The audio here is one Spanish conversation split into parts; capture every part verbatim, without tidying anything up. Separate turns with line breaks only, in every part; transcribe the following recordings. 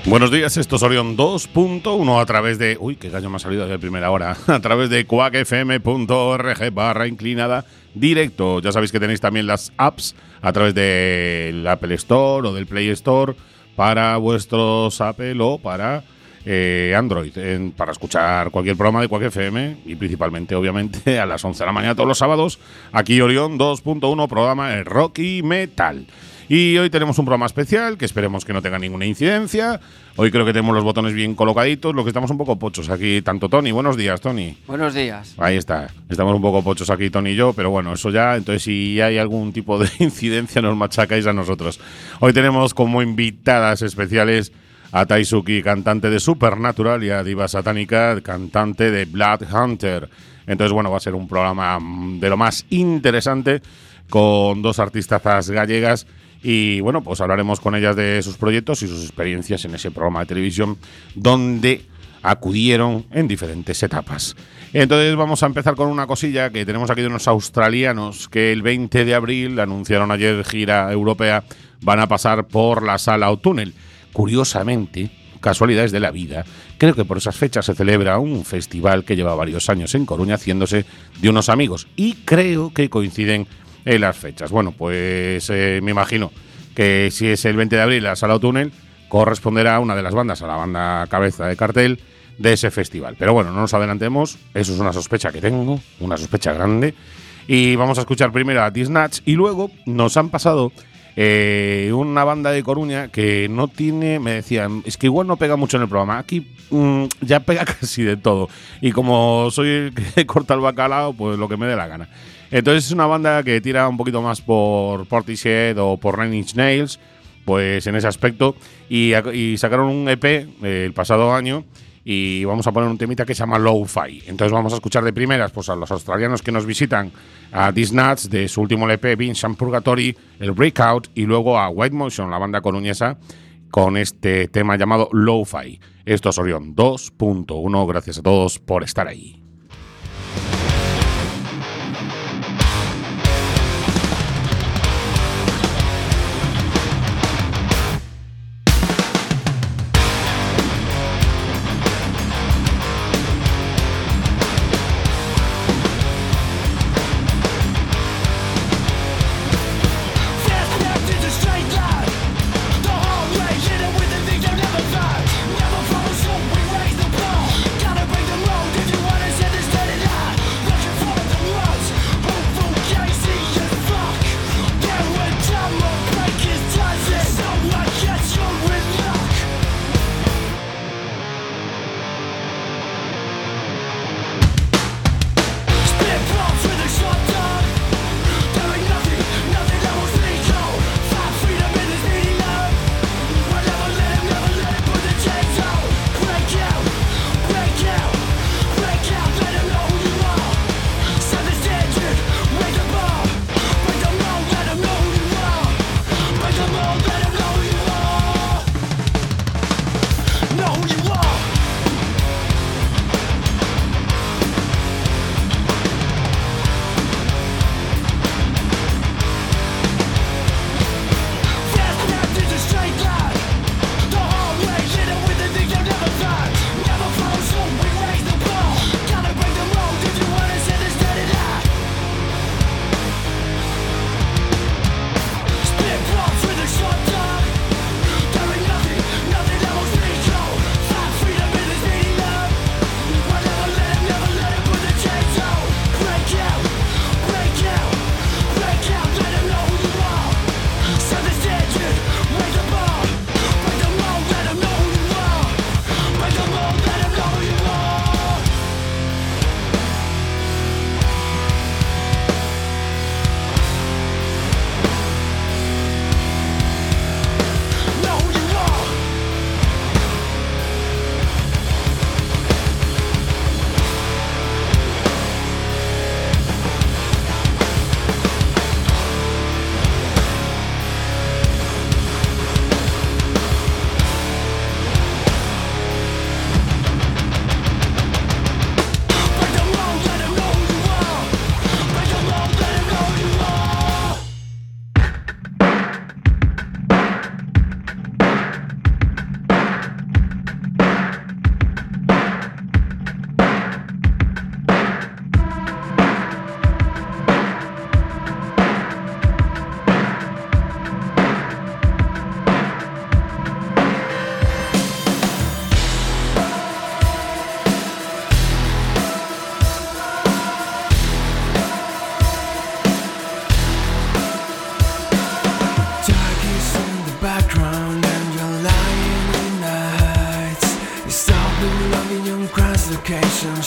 Buenos días, esto es Orión dos punto uno a través de... Uy, qué gallo me ha salido de primera hora. A través de quack f m punto org barra inclinada directo. Ya sabéis que tenéis también las apps a través del Apple Store o del Play Store para vuestros Apple o para eh, Android, en, para escuchar cualquier programa de quack F M y principalmente, obviamente, a las once de la mañana todos los sábados. Aquí Orión dos punto uno, programa de rock y metal. Y hoy tenemos un programa especial que esperemos que no tenga ninguna incidencia. Hoy creo que tenemos los botones bien colocaditos, lo que estamos un poco pochos aquí, tanto Tony. Buenos días, Tony.
Buenos días.
Ahí está. Estamos un poco pochos aquí, Tony y yo, pero bueno, eso ya, entonces si hay algún tipo de incidencia nos machacáis a nosotros. Hoy tenemos como invitadas especiales a Taisuki, cantante de Supernatural, y a Diva Satánica, cantante de Blood Hunter. Entonces, bueno, va a ser un programa de lo más interesante con dos artistazas gallegas. Y bueno, pues hablaremos con ellas de sus proyectos y sus experiencias en ese programa de televisión donde acudieron en diferentes etapas. Entonces vamos a empezar con una cosilla que tenemos aquí de unos australianos que el veinte de abril anunciaron ayer gira europea, van a pasar por la Sala O'Tunnel. Curiosamente, casualidades de la vida, creo que por esas fechas se celebra un festival que lleva varios años en Coruña haciéndose de unos amigos y creo que coinciden en las fechas. Bueno, pues eh, me imagino que si es el veinte de abril la Sala O'Tunnel, corresponderá a una de las bandas, a la banda cabeza de cartel de ese festival. Pero bueno, no nos adelantemos, eso es una sospecha que tengo, una sospecha grande. Y vamos a escuchar primero a The Snatch y luego nos han pasado eh, una banda de Coruña que no tiene, me decían, es que igual no pega mucho en el programa. Aquí mmm, ya pega casi de todo. Y como soy el que corta el bacalao, pues lo que me dé la gana. Entonces es una banda que tira un poquito más por Portishead o por Nine Inch Nails, pues en ese aspecto, y, y sacaron un E P eh, el pasado año y vamos a poner un temita que se llama Lo-Fi. Entonces vamos a escuchar de primeras pues a los australianos que nos visitan, a These Nuts de su último E P, Vincent Purgatory, el Breakout, y luego a White Motion, la banda coruñesa, con este tema llamado Lo-Fi. Esto es Orión dos punto uno, gracias a todos por estar ahí.
Never follow suit, we raise the bar. Gotta break the mold if you wanna say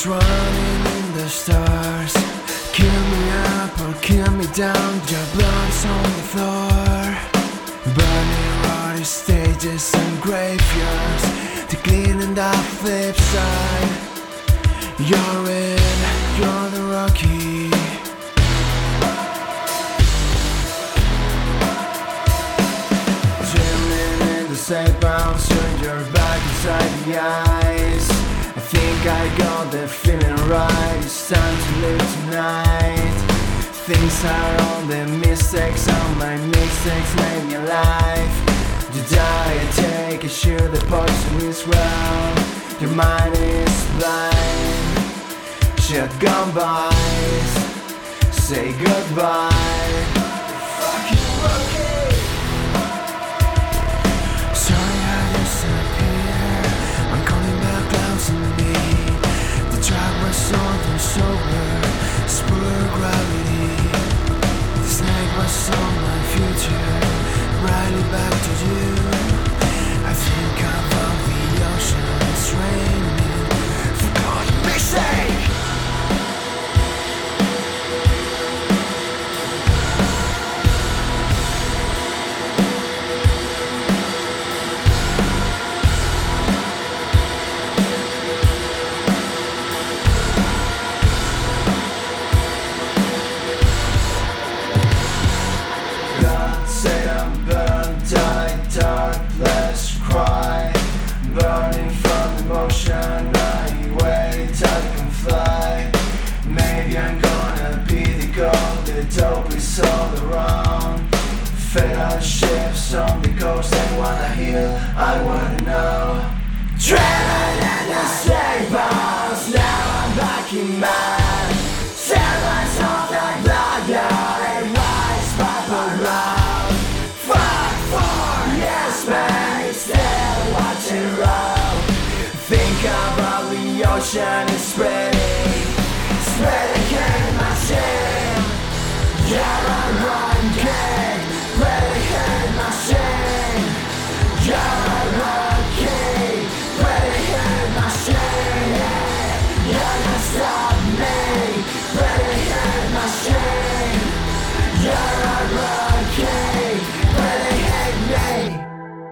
Hearts running in the stars. Kill me up or kill me down. Your blood's on the floor. Burning rotting stages and graveyards. To clean and the flip side. You're in, you're the Rocky. Swimming in the safe bounce. Turn your back inside the eyes. I think I got the feeling right. It's time to live tonight. Things are all the mistakes. All my mistakes made me alive. You die, I take, I shoot the poison is well. Your mind is blind. Shotgun buys. Say goodbye. Fucking Rocky. Sorry I disappear. I'm calling back clouds in me. The track was sold and sober. It's poor gravity. The snake was on my future. Riding back to you. I think about the ocean. It's raining. For God's sake. Dope is all around. Fatal ships on the coast. I wanna heal, I wanna know. Traveling in the stables. Now I'm back in mine. Servants of the blood, and wise purple round. Fuck for yes man, still watching roll. Think about the ocean is spreading. Spreading in my shame. Yeah, I'm one king, ready in my shame. Yeah, I'm one king, ready in my shame. Yeah, don't stop me, ready in my shame. Yeah, I'm one king, ready in me.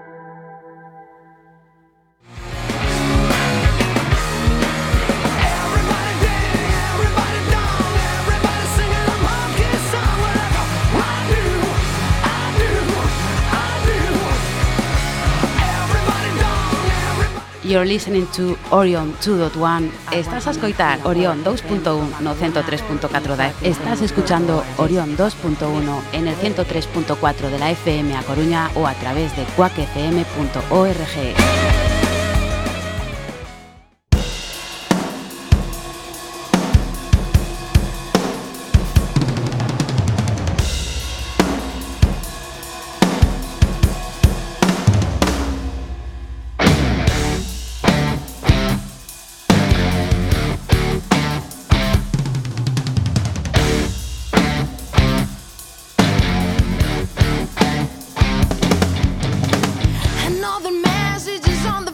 You're listening to Orion two punto uno. Estás a escoitar Orión dos punto uno no ciento tres punto catro da F M. Estás escuchando Orión dos punto uno en el ciento tres punto cuatro de la F M a Coruña o a través de cuac f m punto org.
Messages on the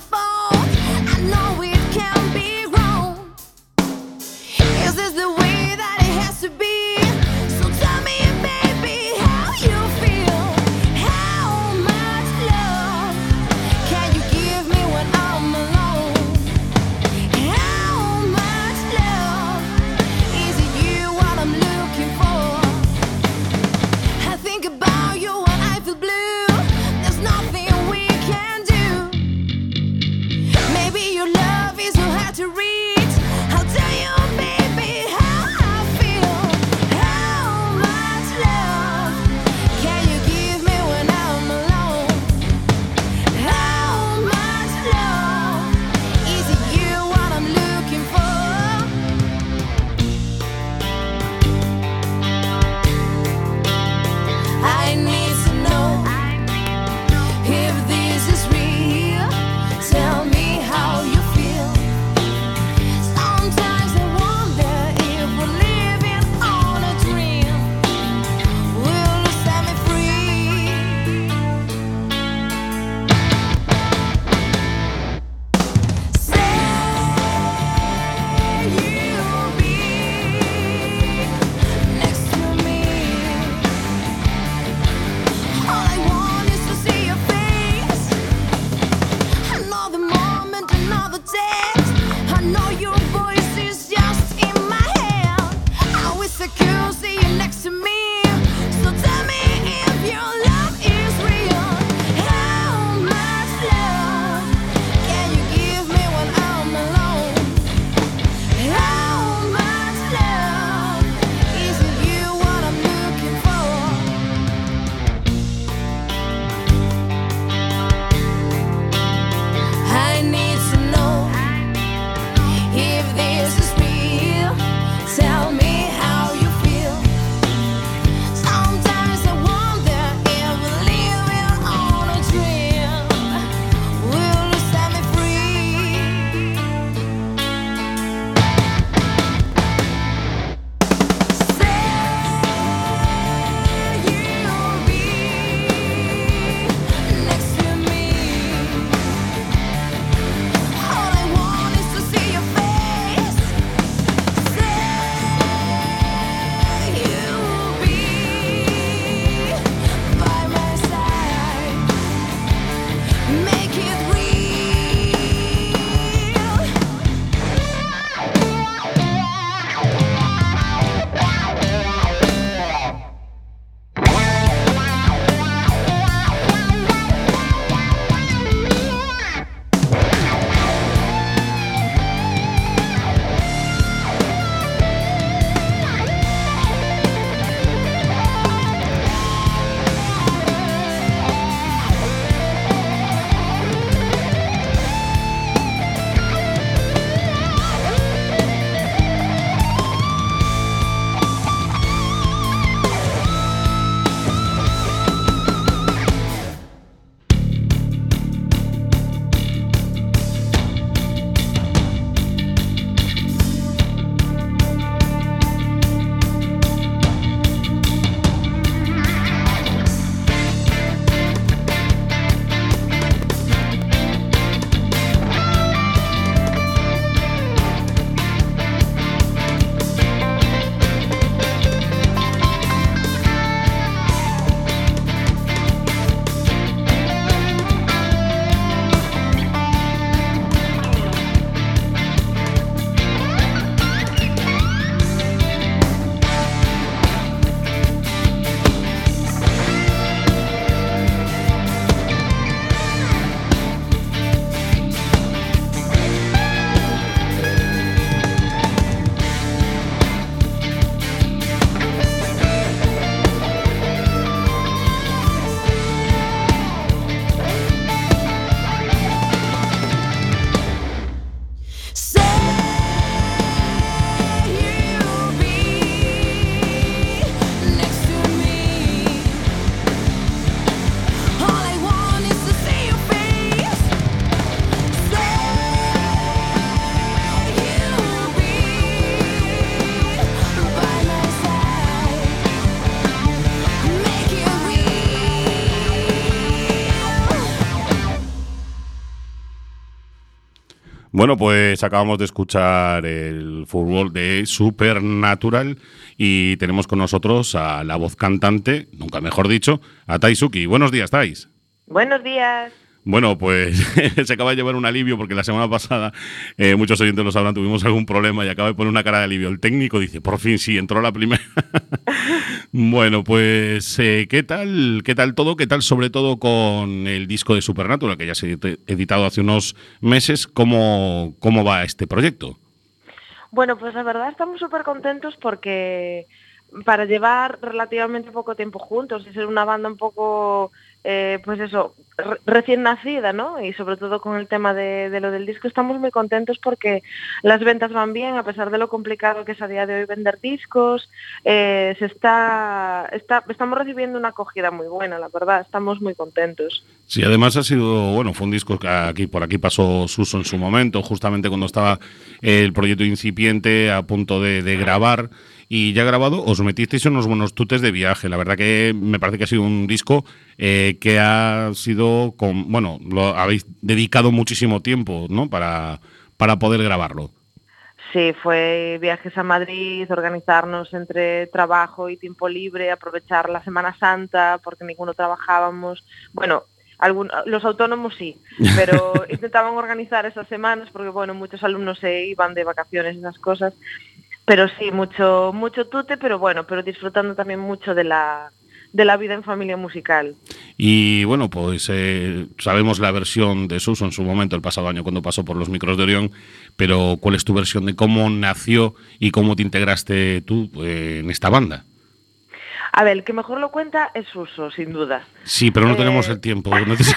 Bueno, pues acabamos de escuchar el fútbol de Supernatural y tenemos con nosotros a la voz cantante, nunca mejor dicho, a Taisuki. Buenos días, Tais.
Buenos días.
Bueno, pues se acaba de llevar un alivio porque la semana pasada, eh, muchos oyentes lo sabrán, tuvimos algún problema y acaba de poner una cara de alivio. El técnico dice, por fin sí, entró la primera. Bueno, pues eh, ¿qué tal? ¿Qué tal todo? ¿Qué tal sobre todo con el disco de Supernatural, que ya se ha editado hace unos meses? ¿Cómo, cómo va este proyecto?
Bueno, pues la verdad estamos súper contentos porque para llevar relativamente poco tiempo juntos y ser una banda un poco, eh, pues eso, re- recién nacida, ¿no? Y sobre todo con el tema de, de lo del disco estamos muy contentos porque las ventas van bien, a pesar de lo complicado que es a día de hoy vender discos, eh, se está, está, estamos recibiendo una acogida muy buena, la verdad, estamos muy contentos.
Sí, además ha sido, bueno, fue un disco que aquí por aquí pasó Suso en su momento, justamente cuando estaba el proyecto incipiente a punto de, de grabar. Y ya grabado, os metisteis en unos buenos tutes de viaje. La verdad que me parece que ha sido un disco eh, que ha sido, con, bueno, lo habéis dedicado muchísimo tiempo, ¿no? Para, para poder grabarlo.
Sí, fue viajes a Madrid, organizarnos entre trabajo y tiempo libre, aprovechar la Semana Santa porque ninguno trabajábamos. Bueno, algún, los autónomos sí, pero intentaban organizar esas semanas porque, bueno, muchos alumnos se iban de vacaciones y esas cosas. Pero sí, mucho mucho tute, pero bueno, pero disfrutando también mucho de la de la vida en familia musical.
Y bueno, pues eh, sabemos la versión de Suso en su momento, el pasado año, cuando pasó por los micros de Orión, pero ¿cuál es tu versión de cómo nació y cómo te integraste tú eh, en esta banda?
A ver, el que mejor lo cuenta es Suso, sin duda.
Sí, pero no eh... tenemos el tiempo.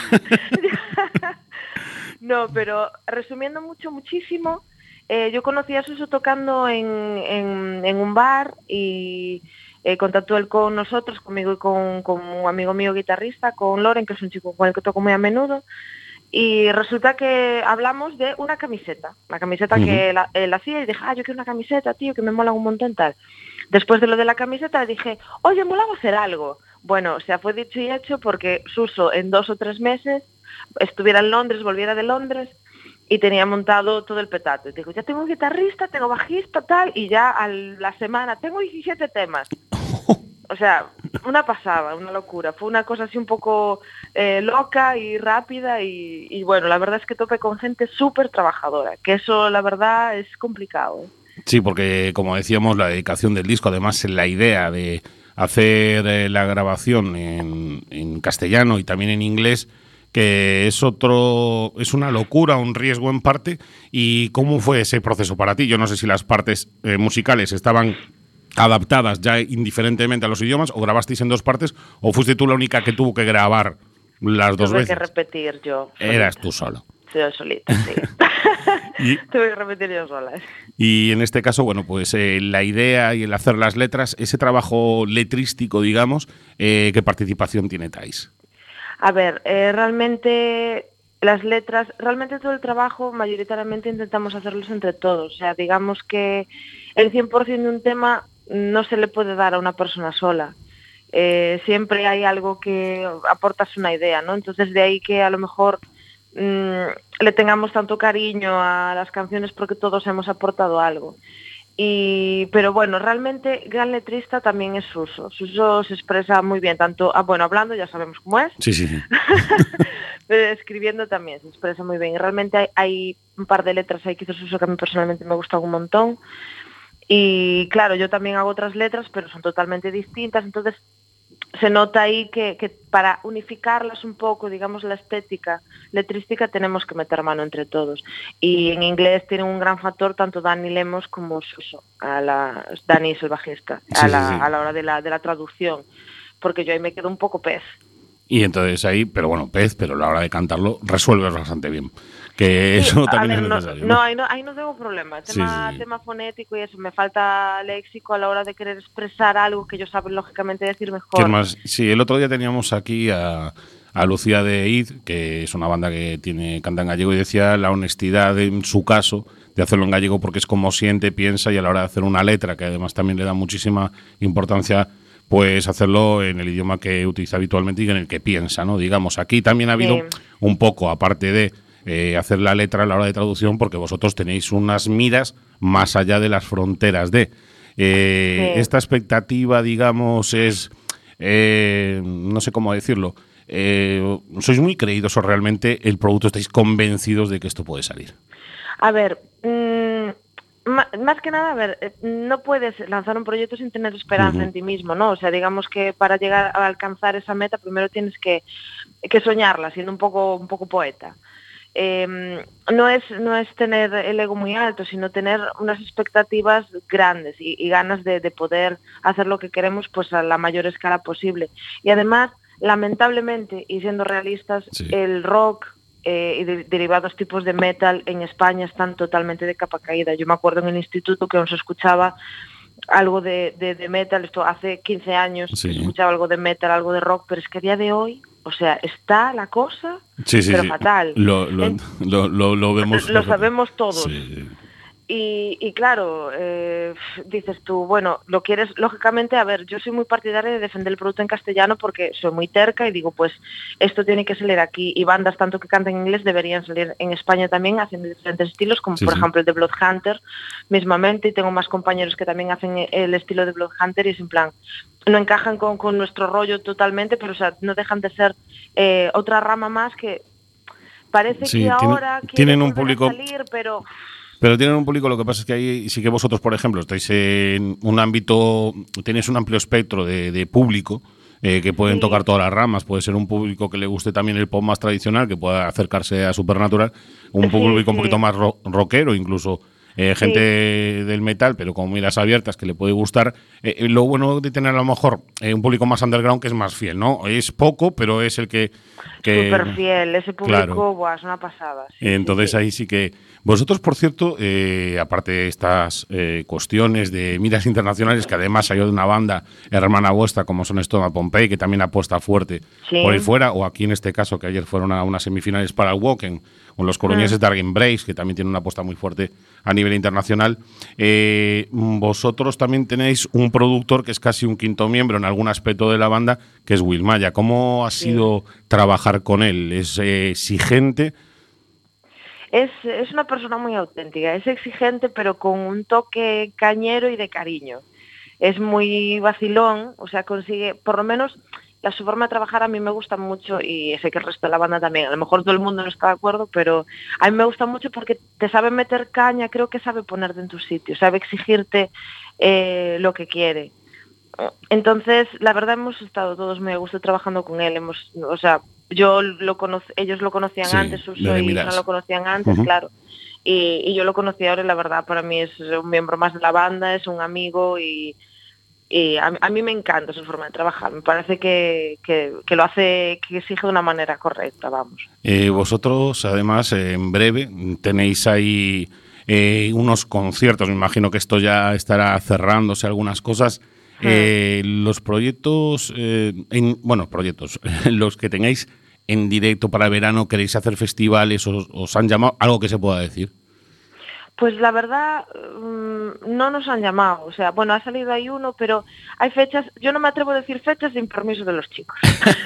No, pero resumiendo mucho, muchísimo... Eh, yo conocí a Suso tocando en, en, en un bar y eh, contactó él con nosotros, conmigo y con, con un amigo mío guitarrista, con Loren, que es un chico con el que toco muy a menudo, y resulta que hablamos de una camiseta, la camiseta uh-huh. que él, él hacía, y dije, ah, yo quiero una camiseta, tío, que me mola un montón tal. Después de lo de la camiseta dije, oye, molaba hacer algo. Bueno, o sea, fue dicho y hecho porque Suso en dos o tres meses estuviera en Londres, volviera de Londres, y tenía montado todo el petate. Digo, ya tengo un guitarrista, tengo bajista, tal, y ya a la semana tengo diecisiete temas. O sea, una pasada, una locura. Fue una cosa así un poco eh, loca y rápida y, y bueno, la verdad es que topé con gente súper trabajadora, que eso la verdad es complicado.
Sí, porque como decíamos, la dedicación del disco, además la idea de hacer eh, la grabación en, en castellano y también en inglés, que es otro, es una locura, un riesgo en parte. ¿Y cómo fue ese proceso para ti? Yo no sé si las partes eh, musicales estaban adaptadas ya indiferentemente a los idiomas, o grabasteis en dos partes, o fuiste tú la única que tuvo que grabar las dos
Tuve
veces.
Tuve que repetir yo. Solita.
Eras tú solo.
Sí, yo solita, sí. y, Tuve que repetir yo sola.
Y en este caso, bueno, pues eh, la idea y el hacer las letras, ese trabajo letrístico, digamos, eh, ¿qué participación tiene Tais?
A ver, eh, realmente las letras, realmente todo el trabajo mayoritariamente intentamos hacerlos entre todos. O sea, digamos que el cien por ciento de un tema no se le puede dar a una persona sola. Eh, siempre hay algo que aportas una idea, ¿no? Entonces de ahí que a lo mejor mmm, le tengamos tanto cariño a las canciones porque todos hemos aportado algo. Y, pero bueno, realmente gran letrista también es Suso. Suso se expresa muy bien, tanto, ah, bueno, hablando ya sabemos cómo es,
sí, sí, sí.
pero escribiendo también se expresa muy bien. Y realmente hay, hay un par de letras ahí que hizo Suso que a mí personalmente me gustan un montón. Y claro, yo también hago otras letras, pero son totalmente distintas, entonces se nota ahí que, que para unificarlas un poco, digamos, la estética letrística tenemos que meter mano entre todos. Y en inglés tienen un gran factor tanto Dani Lemos como Suso, a la, Dani es el bajista, a, sí, la, sí, sí. a la hora de la, de la traducción, porque yo ahí me quedo un poco pez.
Y entonces ahí, pero bueno, pez, pero a la hora de cantarlo resuelves bastante bien. Que
sí,
eso también
ver,
es necesario.
No,
¿no?
no, ahí no, ahí no tengo problema. Tema, sí, sí. tema fonético y eso, me falta léxico a la hora de querer expresar algo que ellos saben lógicamente decir mejor.
Más? Sí, el otro día teníamos aquí a, a Lucía de Id, que es una banda que tiene canta en gallego, y decía la honestidad en su caso de hacerlo en gallego porque es como siente, piensa, y a la hora de hacer una letra, que además también le da muchísima importancia, pues hacerlo en el idioma que utiliza habitualmente y en el que piensa, ¿no? Digamos, aquí también ha habido sí. un poco, aparte de eh, hacer la letra a la hora de traducción, porque vosotros tenéis unas miras más allá de las fronteras de... Eh,
Sí.
Esta expectativa, digamos, es... Eh, no sé cómo decirlo... Eh, ¿Sois muy creídos o realmente el producto estáis convencidos de que esto puede salir?
A ver, mmm, más que nada, a ver, eh, no puedes lanzar un proyecto sin tener esperanza uh-huh. en ti mismo, ¿no? O sea, digamos que para llegar a alcanzar esa meta primero tienes que, que soñarla, siendo un poco, un poco poeta. Eh, no es no es tener el ego muy alto, sino tener unas expectativas grandes y, y ganas de, de poder hacer lo que queremos pues a la mayor escala posible. Y además, lamentablemente, y siendo realistas, sí. el rock eh, y de, derivados tipos de metal en España están totalmente de capa caída. Yo me acuerdo en el instituto que aún se escuchaba algo de, de, de metal, esto hace quince años, sí. se escuchaba algo de metal, algo de rock, pero es que a día de hoy, o sea, está la cosa,
sí, sí,
pero
sí.
fatal.
Lo, lo,
en,
lo, lo, lo vemos.
Lo sabemos todos.
Sí.
Y, y claro, eh, dices tú, bueno, lo quieres, lógicamente, a ver, yo soy muy partidaria de defender el producto en castellano porque soy muy terca y digo, pues, esto tiene que salir aquí, y bandas tanto que cantan en inglés deberían salir en España también haciendo diferentes estilos, como sí, por sí. ejemplo el de Bloodhunter, mismamente, y tengo más compañeros que también hacen el estilo de Bloodhunter y es en plan, no encajan con, con nuestro rollo totalmente, pero o sea, no dejan de ser eh, otra rama más que parece
sí,
que
tiene,
ahora
tienen un público...
salir, pero...
Pero tienen un público, lo que pasa es que ahí sí que vosotros, por ejemplo, estáis en un ámbito, tenéis un amplio espectro de, de público eh, que pueden sí. tocar todas las ramas. Puede ser un público que le guste también el pop más tradicional, que pueda acercarse a Supernatural, un público sí, un poquito sí. más ro- rockero, incluso eh, gente sí. del metal, pero con miras abiertas que le puede gustar. Eh, lo bueno de tener a lo mejor eh, un público más underground que es más fiel, ¿no? Es poco, pero es el que... que
súper fiel, ese público,
claro.
buah, es una pasada. Sí,
Entonces
sí, sí.
ahí sí que... Vosotros, por cierto, eh, aparte de estas eh, cuestiones de miras internacionales, que además hay de una banda hermana vuestra como son Stoma Pompey, que también apuesta fuerte sí. por ahí fuera, o aquí en este caso, que ayer fueron a unas semifinales para el Woken, o los coruñeses mm. Dark Embrace, que también tienen una apuesta muy fuerte a nivel internacional. Eh, vosotros también tenéis un productor que es casi un quinto miembro en algún aspecto de la banda, que es Will Maya. ¿Cómo ha sí. sido trabajar con él? ¿Es eh, exigente?
Es, es una persona muy auténtica, es exigente pero con un toque cañero y de cariño. Es muy vacilón, o sea, consigue, por lo menos la su forma de trabajar a mí me gusta mucho y sé que el resto de la banda también. A lo mejor todo el mundo no está de acuerdo, pero a mí me gusta mucho porque te sabe meter caña, creo que sabe ponerte en tu sitio, sabe exigirte eh, lo que quiere. Entonces, la verdad hemos estado todos muy a gusto trabajando con él, hemos, o sea, yo lo conoc- ellos lo conocían sí, antes, Suso y no lo conocían antes, uh-huh. claro, y, y yo lo conocí ahora y la verdad para mí es un miembro más de la banda, es un amigo y, y a, a mí me encanta su forma de trabajar, me parece que, que, que lo hace, que exige de una manera correcta, vamos.
Eh, vosotros, además, eh, en breve tenéis ahí eh, unos conciertos, me imagino que esto ya estará cerrándose algunas cosas. Eh, los proyectos, eh, en, bueno, proyectos, los que tengáis en directo para verano, ¿queréis hacer festivales? ¿Os, os han llamado? ¿Algo que se pueda decir?
Pues la verdad, mmm, no nos han llamado. O sea, bueno, ha salido ahí uno, pero hay fechas, yo no me atrevo a decir fechas sin permiso de los chicos.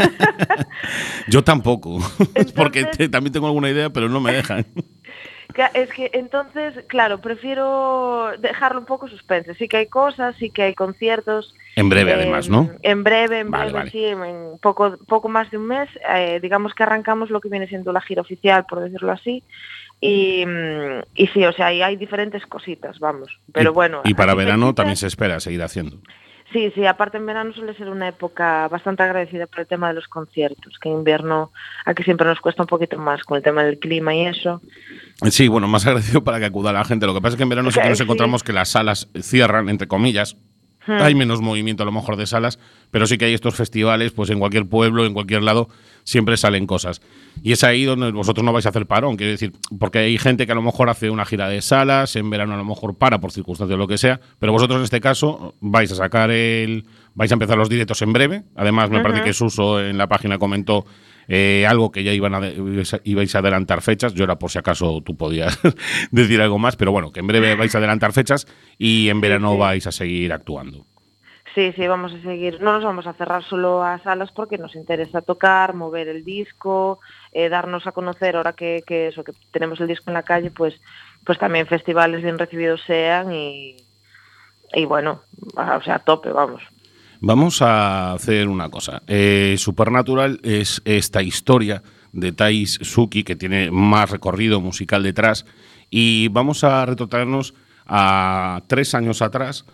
Yo tampoco, entonces, porque te, también tengo alguna idea, pero no me dejan.
Es que entonces, claro, prefiero dejarlo un poco suspense. Sí que hay cosas, sí que hay conciertos.
En breve, eh, además, ¿no?
En breve, en
vale,
breve,
vale.
sí, en poco, poco más de un mes. Eh, digamos que arrancamos lo que viene siendo la gira oficial, por decirlo así. Y, y sí, o sea, ahí hay diferentes cositas, vamos. Pero
y,
bueno.
Y para verano fechita, también se espera seguir haciendo.
Sí, sí, aparte en verano suele ser una época bastante agradecida por el tema de los conciertos, que en invierno aquí siempre nos cuesta un poquito más con el tema del clima y eso.
Sí, bueno, más agradecido para que acuda la gente. Lo que pasa es que en verano sí que nos sí. encontramos que las salas cierran, entre comillas. Hmm. Hay menos movimiento a lo mejor de salas, pero sí que hay estos festivales, pues en cualquier pueblo, en cualquier lado, siempre salen cosas. Y es ahí donde vosotros no vais a hacer parón, quiero decir, porque hay gente que a lo mejor hace una gira de salas, en verano a lo mejor para por circunstancias o lo que sea, pero vosotros en este caso vais a sacar el... vais a empezar los directos en breve. Además, me uh-huh. parece que Suso en la página comentó eh, algo que ya iban a de, ibais a adelantar fechas. Yo era por si acaso tú podías decir algo más, pero bueno, que en breve vais a adelantar fechas y en verano sí, sí. vais a seguir actuando.
Sí, sí, vamos a seguir. No nos vamos a cerrar solo a salas porque nos interesa tocar, mover el disco, eh, darnos a conocer ahora que, que eso, que tenemos el disco en la calle, pues, pues también festivales bien recibidos sean y, y bueno, o sea, a tope, vamos.
Vamos a hacer una cosa. Eh, Supernatural es esta historia de Thais Suki que tiene más recorrido musical detrás y vamos a retrotraernos a tres años atrás.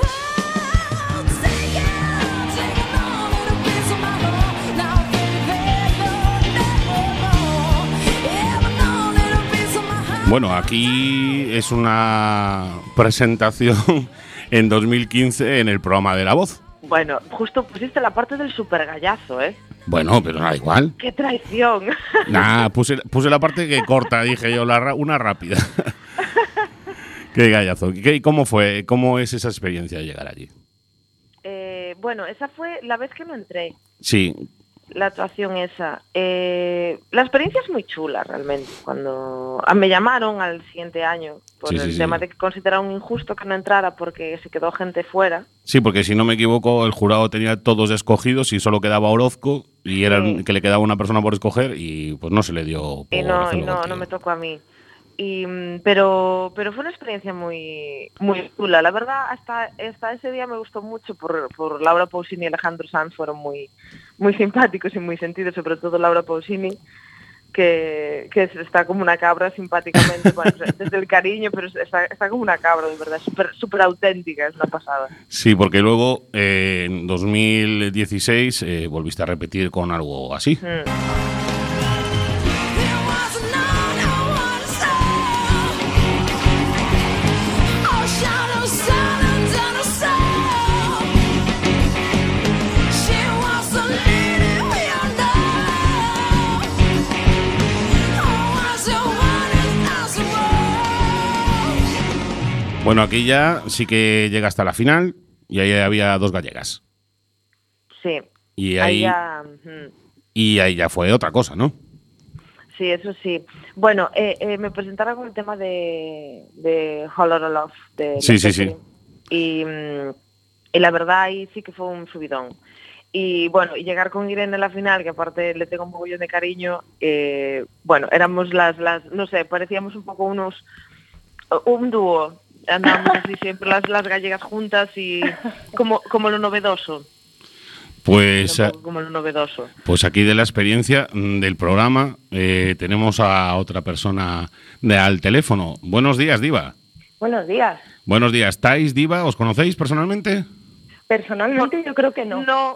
Bueno, aquí es una presentación en dos mil quince en el programa de La Voz.
Bueno, justo pusiste la parte del super gallazo, ¿eh?
Bueno, pero da igual.
¡Qué traición!
Nah, puse, puse la parte que corta, dije yo, la, una rápida. Qué gallazo. ¿Qué, ¿Cómo fue? ¿Cómo es esa experiencia de llegar allí?
Eh, bueno, esa fue la vez que no entré.
Sí.
La actuación esa. Eh, la experiencia es muy chula, realmente. Cuando ah, me llamaron al siguiente año por
sí,
el
sí,
tema
sí.
de que consideraron injusto que no entrara porque se quedó gente fuera.
Sí, porque si no me equivoco, el jurado tenía todos escogidos y solo quedaba Orozco y era
sí.
que le quedaba una persona por escoger y pues no se le dio por
y no y
hacerlo
no,
contigo.
no me tocó a mí. Y, pero pero fue una experiencia muy muy chula. La verdad, hasta hasta ese día me gustó mucho por, por Laura Pausini y Alejandro Sanz, fueron muy muy simpáticos y muy sentidos, sobre todo Laura Pausini, que, que está como una cabra simpáticamente, bueno, desde el cariño, pero está, está como una cabra, de verdad, súper súper auténtica, es una pasada.
Sí, porque luego eh, en dos mil dieciséis eh, volviste a repetir con algo así. Mm. Bueno, aquí ya sí que llega hasta la final y ahí había dos gallegas.
Sí.
Y ahí,
ahí ya, uh-huh.
y ahí ya fue otra cosa, ¿no?
Sí, eso sí. Bueno, eh, eh, me presentaron con el tema de, de Whole Lotta Love. De
sí, sí, sí.
Y, y la verdad ahí sí que fue un subidón. Y bueno, y llegar con Irene a la final, que aparte le tengo un mogollón de cariño, eh, bueno, éramos las, las, no sé, parecíamos un poco unos, un dúo. Andábamos así siempre las, las gallegas juntas y como, como lo novedoso.
Pues,
como lo novedoso.
Pues aquí de la experiencia del programa eh, tenemos a otra persona de, al teléfono. Buenos días, Diva.
Buenos días.
Buenos días. ¿Estáis, Diva? ¿Os conocéis personalmente?
Personalmente no, yo creo que no.
No.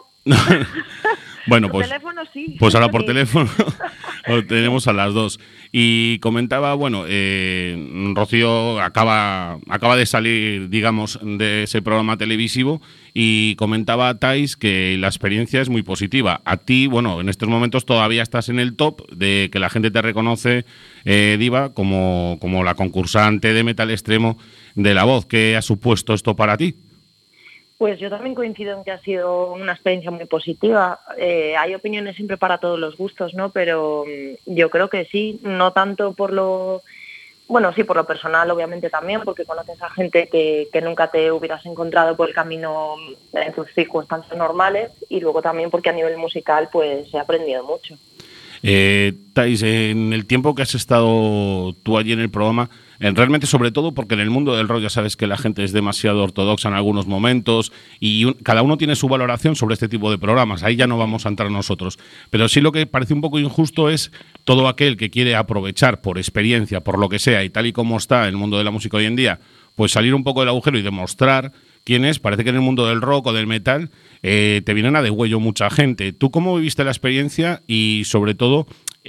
Bueno,
por
pues,
teléfono, sí.
pues ahora por teléfono tenemos a las dos. Y comentaba, bueno, eh, Rocío acaba, acaba de salir, digamos, de ese programa televisivo y comentaba a Thais que la experiencia es muy positiva. A ti, bueno, en estos momentos todavía estás en el top de que la gente te reconoce, eh, Diva, como, como la concursante de metal extremo de La Voz. ¿Qué ha supuesto esto para ti?
Pues yo también coincido en que ha sido una experiencia muy positiva. Eh, hay opiniones siempre para todos los gustos, ¿no? Pero yo creo que sí, no tanto por lo... Bueno, sí, por lo personal, obviamente también, porque conoces a gente que, que nunca te hubieras encontrado por el camino en tus circunstancias normales, y luego también porque a nivel musical pues he aprendido mucho.
Eh, Thais, en el tiempo que has estado tú allí en el programa, en realmente sobre todo porque en el mundo del rock ya sabes que la gente es demasiado ortodoxa en algunos momentos y un, cada uno tiene su valoración sobre este tipo de programas, ahí ya no vamos a entrar nosotros, pero sí lo que parece un poco injusto es todo aquel que quiere aprovechar por experiencia, por lo que sea y tal y como está el mundo de la música hoy en día, pues salir un poco del agujero y demostrar quién es. Parece que en el mundo del rock o del metal eh, te vienen a degüello mucha gente. ¿Tú cómo viviste la experiencia y sobre todo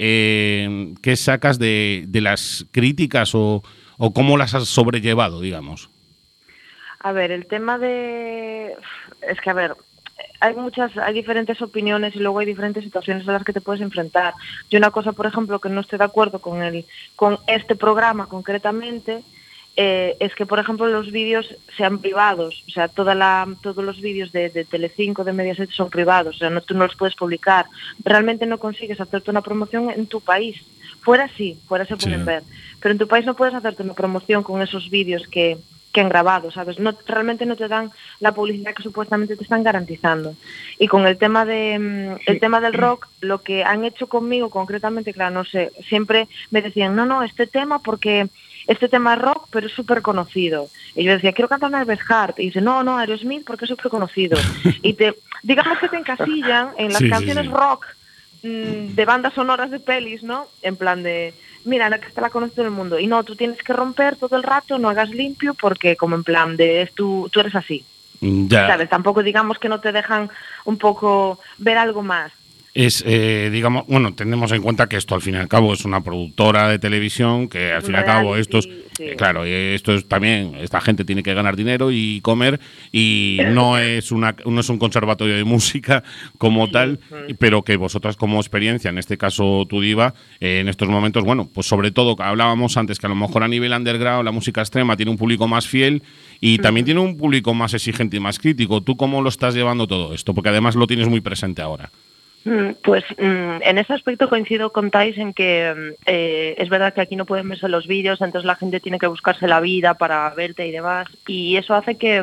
eh, qué sacas de, de las críticas o, o cómo las has sobrellevado, digamos?
A ver, el tema de... Es que, a ver, hay muchas, hay diferentes opiniones y luego hay diferentes situaciones a las que te puedes enfrentar. Yo una cosa, por ejemplo, que no estoy de acuerdo con, el, con este programa concretamente... Eh, es que, por ejemplo, los vídeos sean privados, o sea, toda la, todos los vídeos de, de Telecinco, de Mediaset son privados, o sea, no, tú no los puedes publicar. Realmente no consigues hacerte una promoción en tu país. Fuera sí, fuera se pueden sí. ver, pero en tu país no puedes hacerte una promoción con esos vídeos que, que han grabado, ¿sabes? No, realmente no te dan la publicidad que supuestamente te están garantizando. Y con el tema de el tema del rock, lo que han hecho conmigo concretamente, claro, no sé, siempre me decían, no, no, este tema porque este tema es rock, pero es súper conocido. Y yo decía, quiero cantar Nervous Heart. Y dice, no, no, Aerosmith porque es súper conocido. Y te, digamos que te encasillan en las
sí,
canciones
sí, sí.
rock mmm, de bandas sonoras de pelis, ¿no? En plan de, mira, la que está la conoce todo el mundo. Y no, tú tienes que romper todo el rato, no hagas limpio, porque como en plan de, es tú, tú eres así.
Ya.
¿Sabes? Tampoco digamos que no te dejan un poco ver algo más.
Es, eh, digamos, bueno, tenemos en cuenta que esto al fin y al cabo es una productora de televisión, que al fin y al cabo esto es,
sí.
eh, claro, esto es también, esta gente tiene que ganar dinero y comer, y no es una no es un conservatorio de música como tal, pero que vosotras como experiencia, en este caso tu diva, eh, en estos momentos, bueno, pues sobre todo, hablábamos antes que a lo mejor a nivel underground la música extrema tiene un público más fiel y también tiene un público más exigente y más crítico. ¿Tú cómo lo estás llevando todo esto? Porque además lo tienes muy presente ahora.
Pues en ese aspecto coincido con Thais en que eh, es verdad que aquí no pueden verse los vídeos, entonces la gente tiene que buscarse la vida para verte y demás, y eso hace que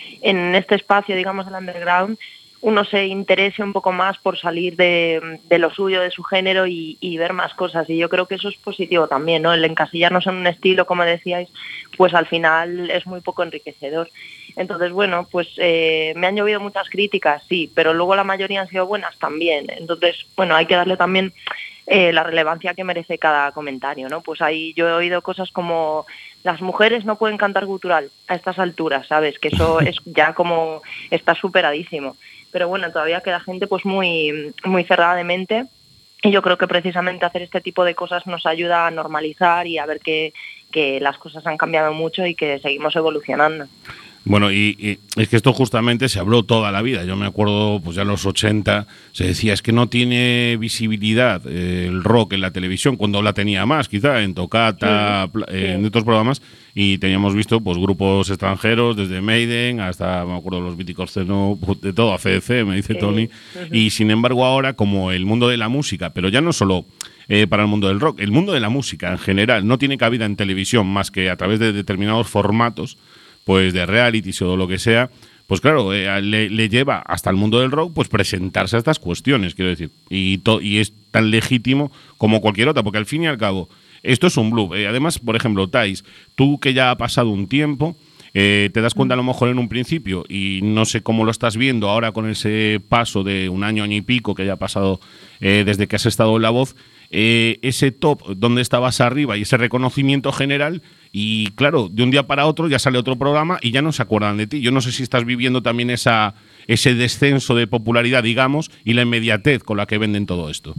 en este espacio, digamos, del underground, uno se interese un poco más por salir de, de lo suyo, de su género y, y ver más cosas, y yo creo que eso es positivo también, ¿no? El encasillarnos en un estilo, como decíais, pues al final es muy poco enriquecedor. Entonces, bueno, pues eh, me han llovido muchas críticas, sí, pero luego la mayoría han sido buenas también. Entonces, bueno, hay que darle también eh, la relevancia que merece cada comentario, ¿no? Pues ahí yo he oído cosas como las mujeres no pueden cantar gutural a estas alturas, ¿sabes? Que eso es ya como está superadísimo. Pero bueno, todavía queda gente pues muy, muy cerrada de mente. Y yo creo que precisamente hacer este tipo de cosas nos ayuda a normalizar y a ver que, que las cosas han cambiado mucho y que seguimos evolucionando.
Bueno, y, y es que esto justamente se habló toda la vida. Yo me acuerdo, pues ya en los ochenta, se decía, es que no tiene visibilidad eh, el rock en la televisión, cuando la tenía más, quizá, en Tocata, sí, eh, sí. en otros programas, y teníamos visto pues grupos extranjeros, desde Maiden hasta, me acuerdo, los míticos Ceno, de todo, A C D C, me dice sí. Tony, uh-huh. Y sin embargo ahora, como el mundo de la música, pero ya no solo eh, para el mundo del rock, el mundo de la música en general no tiene cabida en televisión más que a través de determinados formatos, pues de realities o lo que sea, pues claro, eh, le, le lleva hasta el mundo del rock pues presentarse a estas cuestiones, quiero decir, y, to, y es tan legítimo como cualquier otra, porque al fin y al cabo, esto es un bluff. Eh, además, por ejemplo, Thais, tú que ya ha pasado un tiempo, eh, te das cuenta a lo mejor en un principio, y no sé cómo lo estás viendo ahora con ese paso de un año, año y pico que ya ha pasado eh, desde que has estado en La Voz, eh, ese top donde estabas arriba y ese reconocimiento general. Y claro, de un día para otro ya sale otro programa y ya no se acuerdan de ti. Yo no sé si estás viviendo también esa, ese descenso de popularidad, digamos, y la inmediatez con la que venden todo esto.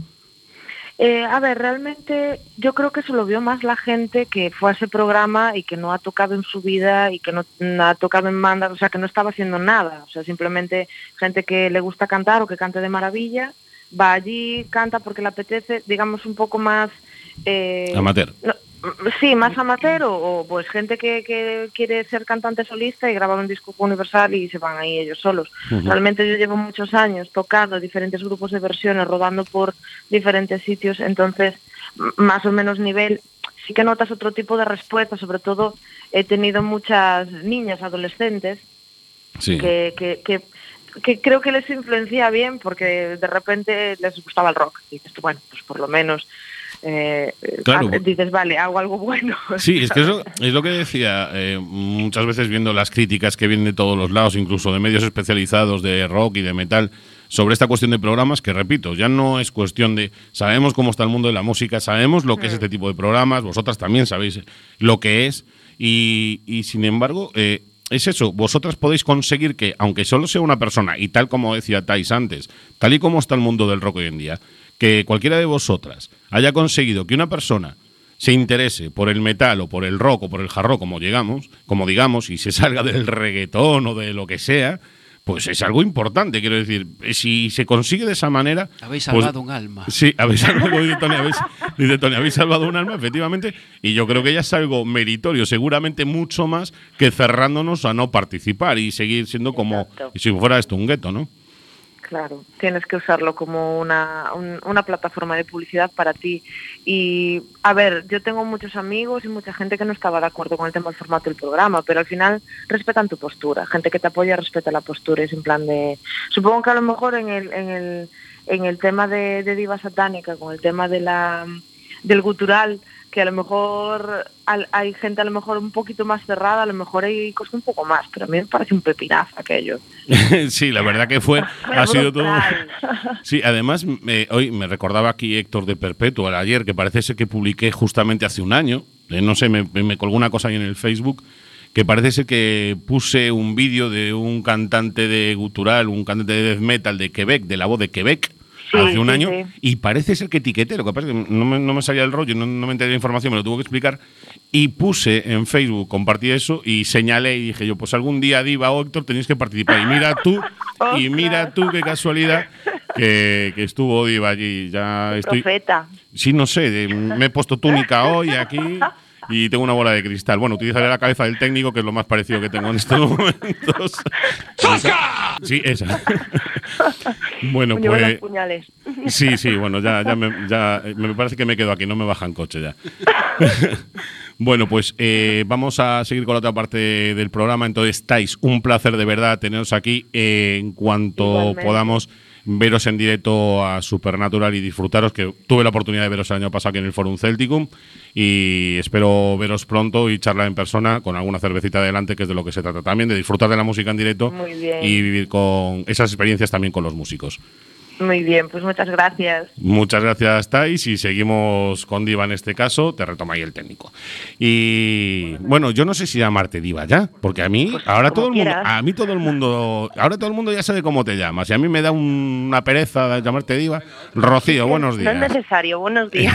Eh, a ver, realmente yo creo que se lo vio más la gente que fue a ese programa y que no ha tocado en su vida y que no, no ha tocado en bandas, o sea, que no estaba haciendo nada. O sea, simplemente gente que le gusta cantar o que cante de maravilla, va allí, canta porque le apetece, digamos, un poco más... Eh,
amateur.
No, sí, más amateur o, o pues gente que, que quiere ser cantante solista y grabar un disco universal y se van ahí ellos solos. Uh-huh. Realmente yo llevo muchos años tocando diferentes grupos de versiones, rodando por diferentes sitios, entonces más o menos nivel, sí que notas otro tipo de respuesta, sobre todo he tenido muchas niñas, adolescentes,
sí.
que, que, que, que creo que les influencia bien porque de repente les gustaba el rock y dices tú, bueno, pues por lo menos... Eh,
claro.
Dices, vale, hago algo bueno.
Sí, es que eso es lo que decía eh, muchas veces viendo las críticas que vienen de todos los lados, incluso de medios especializados de rock y de metal, sobre esta cuestión de programas, que repito, ya no es cuestión de, sabemos cómo está el mundo de la música, sabemos lo que mm. es este tipo de programas, vosotras también sabéis lo que es, y, y sin embargo, eh, es eso, vosotras podéis conseguir que, aunque solo sea una persona, y tal como decía Thais antes, tal y como está el mundo del rock hoy en día, que cualquiera de vosotras haya conseguido que una persona se interese por el metal o por el rock o por el hard rock, como llegamos, como digamos, y se salga del reggaetón o de lo que sea, pues es algo importante, quiero decir, si se consigue de esa manera...
Habéis salvado
pues,
un alma.
Sí, habéis salvado, dice Tony, habéis, dice Tony, habéis salvado un alma, efectivamente, y yo creo que ya es algo meritorio, seguramente mucho más que cerrándonos a no participar y seguir siendo como, y si fuera esto un gueto, ¿no?
Claro, tienes que usarlo como una, un, una plataforma de publicidad para ti. Y, a ver, yo tengo muchos amigos y mucha gente que no estaba de acuerdo con el tema del formato del programa, pero al final respetan tu postura. Gente que te apoya respeta la postura. Es en plan de... Supongo que a lo mejor en el, en el, en el tema de, de diva satánica, con el tema de la, del gutural, que a lo mejor al, hay gente a lo mejor un poquito más cerrada, a lo mejor ahí cuesta un poco más, pero a mí me parece un pepinazo aquello.
Sí, la verdad que fue, ha sido todo... Sí, además, me, hoy me recordaba aquí Héctor de Perpetual ayer, que parece ser que publiqué justamente hace un año, eh, no sé, me, me colgó una cosa ahí en el Facebook, que parece ser que puse un vídeo de un cantante de gutural, un cantante de death metal de Quebec, de la voz de Quebec, sí, hace un sí, año, sí. Y parece ser que etiqueté, lo que pasa es que no me, no me salía el rollo, no, no me enteré de la información, me lo tuvo que explicar, y puse en Facebook, compartí eso, y señalé y dije yo, pues algún día Diva o Héctor tenéis que participar, y mira tú, y mira tú qué casualidad que, que estuvo Diva allí, ya estoy...
Profeta.
Sí, no sé, de, me he puesto túnica hoy aquí... Y tengo una bola de cristal. Bueno, utilizaré la cabeza del técnico, que es lo más parecido que tengo en estos momentos. ¡Sasca! Sí, esa. Bueno,
Llevo
pues...
los puñales.
Sí, sí, bueno, ya, ya, me, ya me parece que me quedo aquí, no me bajan coche ya. Bueno, pues eh, vamos a seguir con la otra parte del programa. Entonces, Thais, un placer de verdad teneros aquí. Eh, en cuanto Igualmente. podamos... veros en directo a Supernatural y disfrutaros, que tuve la oportunidad de veros el año pasado aquí en el Forum Celticum, y espero veros pronto y charlar en persona con alguna cervecita adelante, que es de lo que se trata también, de disfrutar de la música en directo y vivir con esas experiencias también con los músicos.
Muy bien, pues muchas gracias.
Muchas gracias, Thais, y seguimos con Diva en este caso, te retoma ahí el técnico. Y bueno, yo no sé si llamarte Diva ya, porque a mí pues ahora todo el mundo, a mí todo el mundo, ahora todo el mundo ya sabe cómo te llamas, y a mí me da un, una pereza llamarte Diva. Rocío, buenos días.
No es necesario, buenos días.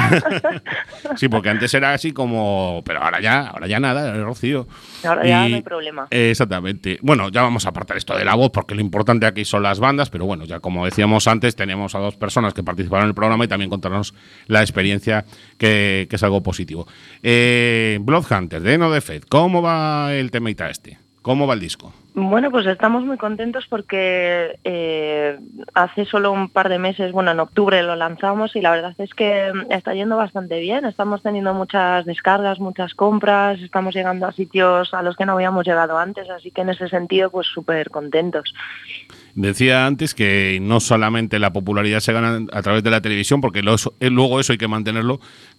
Sí, porque antes era así como, pero ahora ya, ahora ya nada, Rocío.
Ahora ya y, no hay problema.
Exactamente. Bueno, ya vamos a apartar esto de la voz, porque lo importante aquí son las bandas, pero bueno, ya como decíamos antes, tenemos a dos personas que participaron en el programa y también contarnos la experiencia, que, que es algo positivo. Eh, Bloodhunter, de No Defed, ¿cómo va el temita este? ¿Cómo va el disco?
Bueno, pues estamos muy contentos porque eh, hace solo un par de meses, bueno, en octubre lo lanzamos y la verdad es que está yendo bastante bien. Estamos teniendo muchas descargas, muchas compras, estamos llegando a sitios a los que no habíamos llegado antes, así que en ese sentido, pues súper contentos.
Decía antes que no solamente la popularidad se gana a través de la televisión, porque luego eso hay que mantenerlo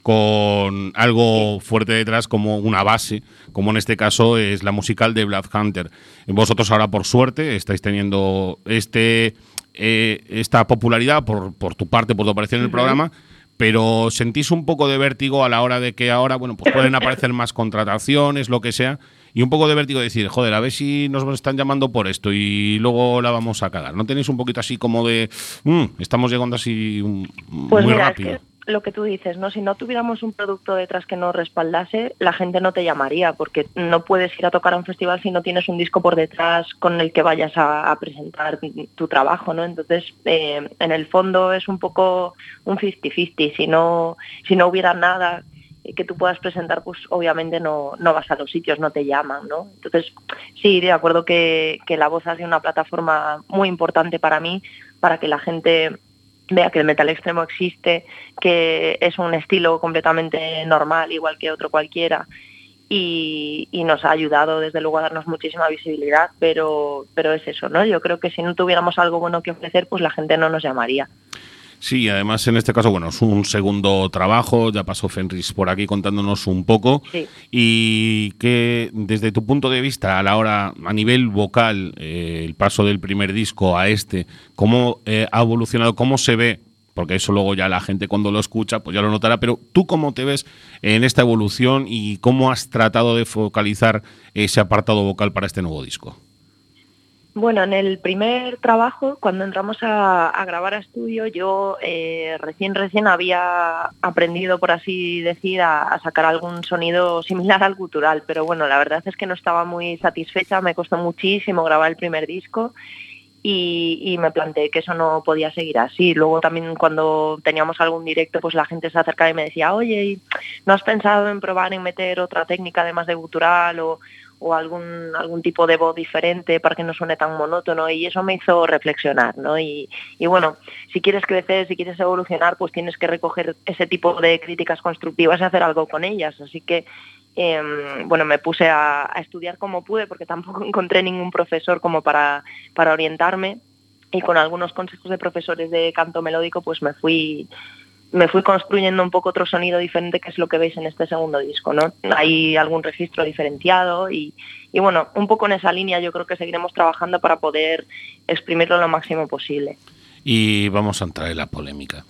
con algo fuerte detrás, como una base, como en este caso es la musical de Bloodhunter. Vosotros ahora, por suerte, estáis teniendo este eh, esta popularidad por, por tu parte, por tu aparición en el programa, pero ¿sentís un poco de vértigo a la hora de que ahora, bueno, pues pueden aparecer más contrataciones, lo que sea, y un poco de vértigo de decir, joder, a ver si nos están llamando por esto y luego la vamos a cagar? ¿No tenéis un poquito así como de, mmm, estamos llegando así um,
pues
muy
mira,
rápido?
Es que lo que tú dices, ¿no? Si no tuviéramos un producto detrás que nos respaldase, la gente no te llamaría, porque no puedes ir a tocar a un festival si no tienes un disco por detrás con el que vayas a, a presentar tu trabajo, ¿no? Entonces, eh, en el fondo es un poco un cincuenta cincuenta. Si no, si no hubiera nada que tú puedas presentar, pues obviamente no, no vas a los sitios, no te llaman, ¿no? Entonces, sí, de acuerdo que, que la voz ha sido una plataforma muy importante para mí, para que la gente vea que el metal extremo existe, que es un estilo completamente normal, igual que otro cualquiera, y, y nos ha ayudado desde luego a darnos muchísima visibilidad, pero, pero es eso, ¿no? Yo creo que si no tuviéramos algo bueno que ofrecer, pues la gente no nos llamaría.
Sí, además en este caso, bueno, es un segundo trabajo, ya pasó Fenris por aquí contándonos un poco, sí. Y que desde tu punto de vista a la hora, a nivel vocal, eh, el paso del primer disco a este, ¿cómo eh, ha evolucionado, cómo se ve? Porque eso luego ya la gente cuando lo escucha pues ya lo notará, pero ¿tú cómo te ves en esta evolución y cómo has tratado de focalizar ese apartado vocal para este nuevo disco?
Bueno, en el primer trabajo, cuando entramos a, a grabar a estudio, yo eh, recién recién había aprendido, por así decir, a, a sacar algún sonido similar al gutural, pero bueno, la verdad es que no estaba muy satisfecha, me costó muchísimo grabar el primer disco y, y me planteé que eso no podía seguir así. Luego también cuando teníamos algún directo, pues la gente se acercaba y me decía, oye, ¿no has pensado en probar en meter otra técnica además de gutural o...? o algún algún tipo de voz diferente para que no suene tan monótono, y eso me hizo reflexionar, ¿no? Y, y bueno, si quieres crecer, si quieres evolucionar, pues tienes que recoger ese tipo de críticas constructivas y hacer algo con ellas. Así que eh, bueno, me puse a, a estudiar como pude, porque tampoco encontré ningún profesor como para, para orientarme, y con algunos consejos de profesores de canto melódico pues me fui me fui construyendo un poco otro sonido diferente, que es lo que veis en este segundo disco, ¿no? Hay algún registro diferenciado y, y bueno, un poco en esa línea yo creo que seguiremos trabajando para poder exprimirlo lo máximo posible.
Y vamos a entrar en la polémica.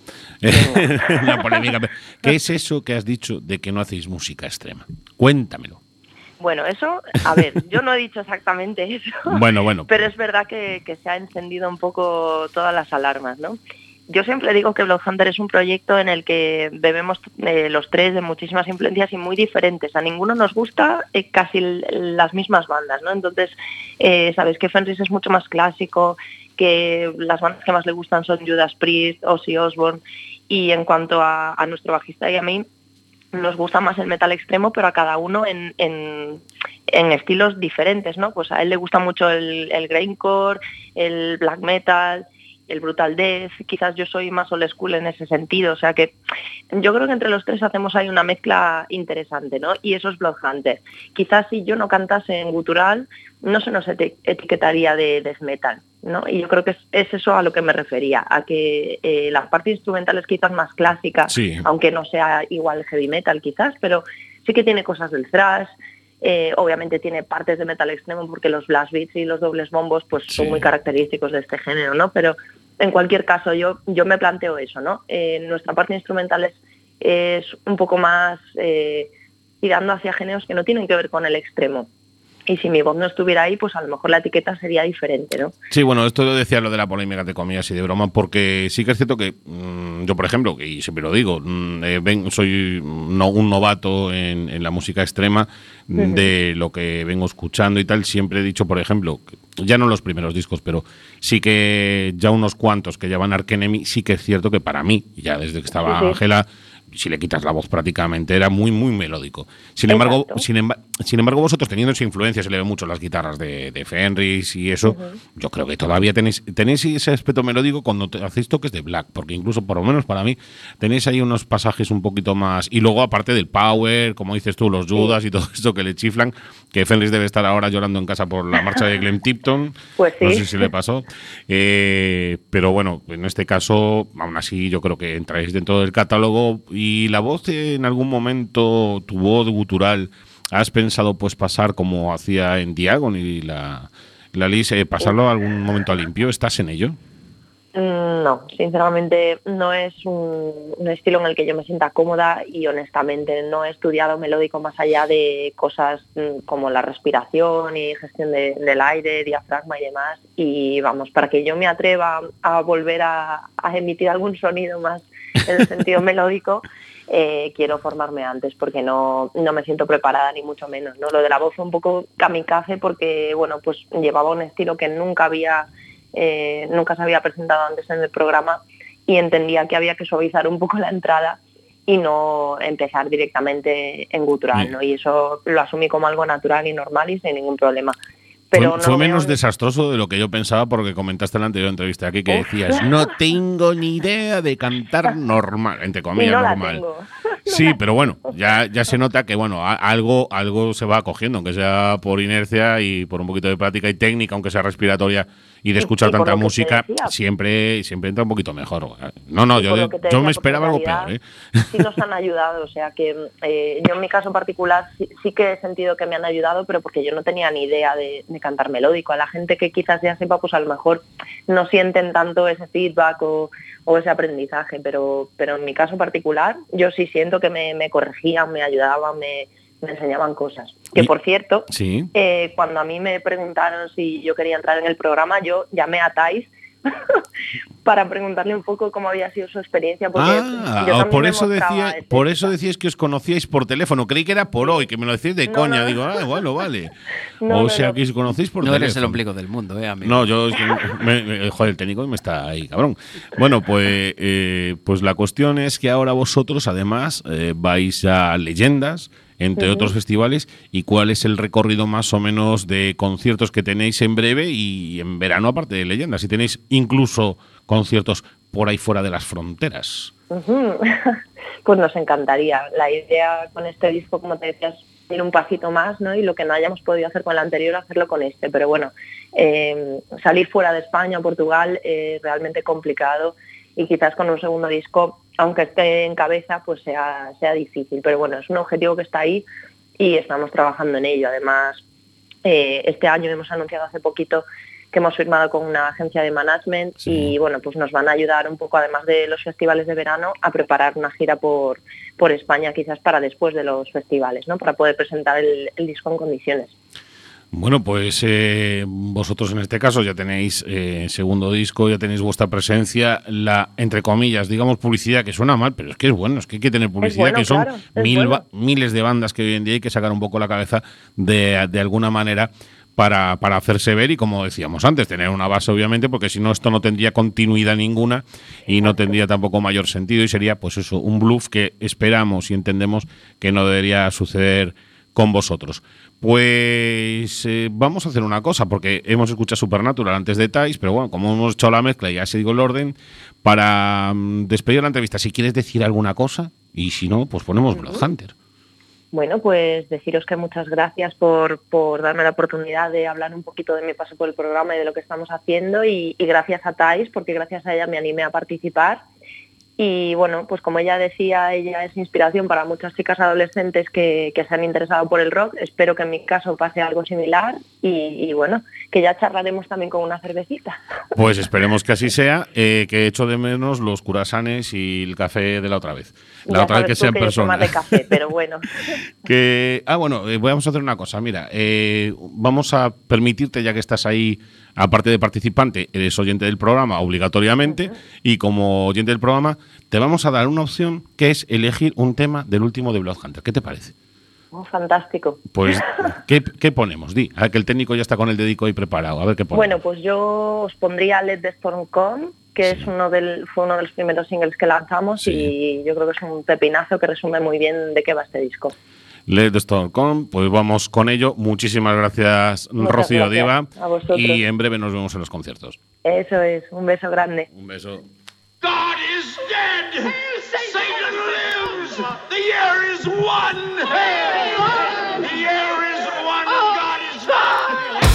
La polémica. ¿Qué es eso que has dicho de que no hacéis música extrema? Cuéntamelo.
Bueno, eso, a ver, yo no he dicho exactamente eso.
Bueno, bueno.
Pero es verdad que, que se ha encendido un poco todas las alarmas, ¿no? Yo siempre digo que Bloodhunter es un proyecto en el que bebemos eh, los tres de muchísimas influencias y muy diferentes. A ninguno nos gusta eh, casi l- las mismas bandas, ¿no? Entonces, eh, sabes que Fenris es mucho más clásico, que las bandas que más le gustan son Judas Priest, Ozzy Osbourne, y en cuanto a, a nuestro bajista y a mí, nos gusta más el metal extremo, pero a cada uno en, en, en estilos diferentes, ¿no? Pues a él le gusta mucho el, el grindcore, el black metal, el brutal death. Quizás yo soy más old school en ese sentido, o sea que yo creo que entre los tres hacemos ahí una mezcla interesante, ¿no? Y eso es Bloodhunter. Quizás si yo no cantase en gutural, no se nos eti- etiquetaría de death metal, ¿no? Y yo creo que es, es eso a lo que me refería, a que eh, la parte instrumental es quizás más clásica,
sí,
aunque no sea igual heavy metal quizás, pero sí que tiene cosas del thrash. Eh, obviamente tiene partes de metal extremo, porque los blast beats y los dobles bombos pues
sí.
son muy característicos de este género, ¿no? Pero en cualquier caso yo yo me planteo eso, ¿no? Eh, nuestra parte instrumental es, es un poco más eh, tirando hacia géneros que no tienen que ver con el extremo. Y si mi voz no estuviera ahí, pues a lo mejor la etiqueta sería diferente, ¿no?
Sí, bueno, esto lo decía lo de la polémica de comillas y de broma, porque sí que es cierto que mmm, yo, por ejemplo, y siempre lo digo, mmm, eh, ven, soy no, un novato en, en la música extrema, uh-huh. de lo que vengo escuchando y tal. Siempre he dicho, por ejemplo, ya no los primeros discos, pero sí que ya unos cuantos que llevan Arch Enemy, sí que es cierto que para mí, ya desde que estaba Ángela, sí, sí. si le quitas la voz prácticamente era muy, muy melódico. Sin embargo, sin, emba- sin embargo, vosotros teniendo esa influencia, se le ve mucho las guitarras de, de Fenris y eso, uh-huh. yo creo que todavía tenéis, tenéis ese aspecto melódico cuando te, hacéis toques de black, porque incluso, por lo menos para mí, tenéis ahí unos pasajes un poquito más, y luego aparte del power, como dices tú, los Judas sí. y todo esto que le chiflan, que Fenris debe estar ahora llorando en casa por la marcha de Glenn Tipton,
pues sí.
no sé si le pasó, eh, pero bueno, en este caso, aún así yo creo que entráis dentro del catálogo. Y la voz, en algún momento, tu voz gutural, ¿has pensado pues pasar como hacía en Diagon y la, la Liz, eh, pasarlo algún momento a limpio? ¿Estás en ello?
No, sinceramente no es un, un estilo en el que yo me sienta cómoda, y honestamente no he estudiado melódico más allá de cosas como la respiración y gestión de, del aire, diafragma y demás. Y vamos, para que yo me atreva a volver a, a emitir algún sonido más en el sentido melódico, eh, quiero formarme antes, porque no, no me siento preparada ni mucho menos, ¿no? Lo de la voz fue un poco kamikaze, porque bueno, pues llevaba un estilo que nunca había Eh, nunca se había presentado antes en el programa, y entendía que había que suavizar un poco la entrada y no empezar directamente en gutural, ¿no? Y eso lo asumí como algo natural y normal y sin ningún problema. Pero
fue,
no
fue menos
ni...
desastroso de lo que yo pensaba, porque comentaste en la anterior entrevista aquí que Uf. decías, no tengo ni idea de cantar normal, entre comillas,
no
normal. Sí, pero bueno, ya, ya se nota que bueno, a, algo, algo se va cogiendo, aunque sea por inercia y por un poquito de práctica y técnica, aunque sea respiratoria y de escuchar y, y tanta música, siempre, siempre entra un poquito mejor. No, no, yo, yo decía, me esperaba algo peor, ¿eh?
Sí nos han ayudado, o sea que eh, yo en mi caso particular sí, sí que he sentido que me han ayudado, pero porque yo no tenía ni idea de, de cantar melódico. A la gente que quizás ya sepa, pues a lo mejor no sienten tanto ese feedback o, o ese aprendizaje, pero, pero en mi caso particular yo sí siento que me, me corregían, me ayudaban, me, me enseñaban cosas. Que por cierto,
¿sí?
eh, cuando a mí me preguntaron si yo quería entrar en el programa, yo llamé a Thais para preguntarle un poco cómo había sido su experiencia, porque
ah,
yo
por eso decía, por eso decíais que os conocíais por teléfono. Creí que era por hoy, que me lo decíais de
no,
coña.
No.
Digo, ah, bueno, vale.
No,
o
no,
sea,
no.
que os conocéis por
no
teléfono.
No eres el ombligo del mundo, eh, amigo.
No, yo, me, me, joder, el técnico me está ahí, cabrón. Bueno, pues, eh, pues la cuestión es que ahora vosotros, además, eh, vais a Leyendas, entre uh-huh. otros festivales, y cuál es el recorrido más o menos de conciertos que tenéis en breve y en verano, aparte de Leyendas, si tenéis incluso conciertos por ahí fuera de las fronteras.
Uh-huh. Pues nos encantaría. La idea con este disco, como te decías, ir un pasito más, ¿no? Y lo que no hayamos podido hacer con el anterior, hacerlo con este. Pero bueno, eh, salir fuera de España o Portugal es realmente complicado, y quizás con un segundo disco, aunque esté en cabeza, pues sea, sea difícil. Pero bueno, es un objetivo que está ahí y estamos trabajando en ello. Además, eh, este año hemos anunciado hace poquito que hemos firmado con una agencia de management, sí. y bueno, pues nos van a ayudar un poco, además de los festivales de verano, a preparar una gira por, por España, quizás para después de los festivales, ¿no? Para poder presentar el, el disco en condiciones.
Bueno, pues eh, vosotros en este caso ya tenéis eh, segundo disco, ya tenéis vuestra presencia, la, entre comillas, digamos publicidad, que suena mal, pero es que es bueno, es que hay que tener publicidad, bueno, que son claro, mil, bueno. ba- miles de bandas que hoy en día hay que sacar un poco la cabeza de, de alguna manera para, para hacerse ver, y como decíamos antes, tener una base obviamente, porque si no esto no tendría continuidad ninguna y no tendría tampoco mayor sentido, y sería pues eso, un bluff que esperamos y entendemos que no debería suceder con vosotros. Pues eh, vamos a hacer una cosa, porque hemos escuchado Supernatural antes de Thais, pero bueno, como hemos hecho la mezcla y ya se digo el orden, para um, despedir la entrevista, si quieres decir alguna cosa, y si no, pues ponemos Bloodhunter.
Bueno, pues deciros que muchas gracias por, por darme la oportunidad de hablar un poquito de mi paso por el programa y de lo que estamos haciendo, y, y gracias a Thais, porque gracias a ella me animé a participar. Y bueno, pues como ella decía, ella es inspiración para muchas chicas adolescentes que, que se han interesado por el rock. Espero que en mi caso pase algo similar, y, y bueno, que ya charlaremos también con una cervecita.
Pues esperemos que así sea, eh, que echo de menos los curasanes y el café de la otra vez. La
ya
otra vez que sea en persona.
de café, pero bueno.
que, ah, bueno, eh, vamos a hacer una cosa. Mira, eh, vamos a permitirte, ya que estás ahí, aparte de participante, eres oyente del programa obligatoriamente, uh-huh. y como oyente del programa te vamos a dar una opción, que es elegir un tema del último de Bloodhunter. ¿Qué te parece?
Oh, fantástico.
Pues, ¿qué, ¿qué ponemos? Di, a ver, que el técnico ya está con el dedico ahí preparado. A ver qué ponemos.
Bueno, pues yo os pondría Let the Storm Come, que sí. es uno del, fue uno de los primeros singles que lanzamos, sí. y yo creo que es un pepinazo que resume muy bien de qué va este disco.
Let the Storm Come, pues vamos con ello. Muchísimas gracias,
Muchas
Rocío
gracias
Diva.
A vosotros.
Y en breve nos vemos en los conciertos.
Eso es, un beso grande.
Un beso.
God is dead! Satan lives! The year is one! The year is one! God is dead!